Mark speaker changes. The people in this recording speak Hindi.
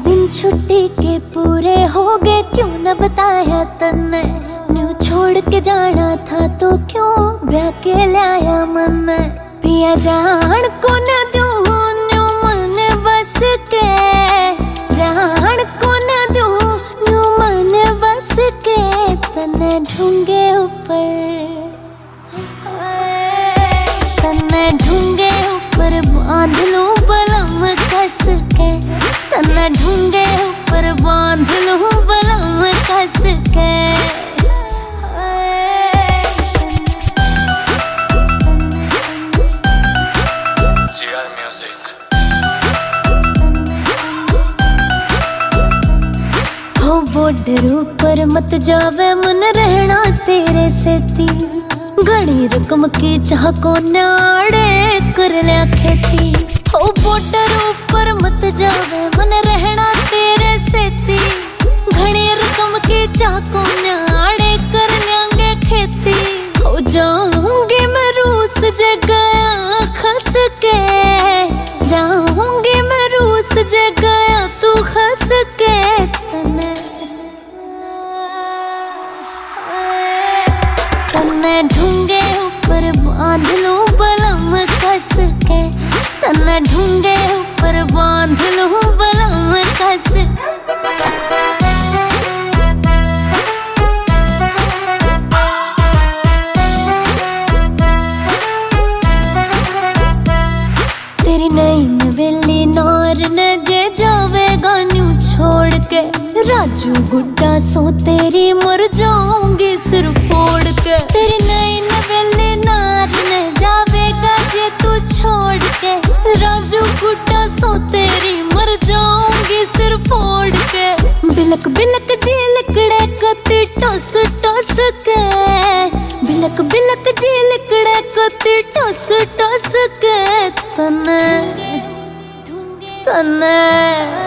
Speaker 1: दिन छुट्टी के पूरे हो गए, क्यों न बताया तन्ने। न्यू छोड़ के जाना था तो क्यों ब्याह के लाया मन। पिया जान को न दूं न्यू मन बस के, जान को न दूं न्यू मन बस के। तन्ने ढूंगे ऊपर, तन्ने ढूंगे ऊपर बांध लूं बलम कस के। तन्ने ढूंगे ऊपर बांध लूं बलम कस के। हो बॉर्डर ऊपर मत जावे मन रहना तेरे सेती। घनी रकम की चाह को नाड़े कर लिया खेती। हो बॉर्डर ऊपर मत जावे मन रहना तेरे सेती। घनी रकम की चाह को नाड़े कर लेंगे खेती। हो जाऊंगी मैं रूस जगया खस के, जाऊंगी मैं रूस जगया तू खस के। तन्ने ढूंगे ऊपर बांध लूं बलम कस के। तन्ने ढूंगे ऊपर बांध लूं बलम कस। तेरी नई नवेली नार न जे जावेगा न्यू छोड़ के। राजू गुड्डा सो तेरी मर जाऊंगी सिर फोड़ के। तेरी नई नवेली नार न जावेगा जे तू छोड़ के। राजू गुड्डा सो तेरी मर जाऊंगी सिर फोड़ के। बिलक बिलक जी लिकड़े कती टोस टोस के। बिलक बिलक जी लिकड़े कती टोस टोस के। तन्ने तन्ने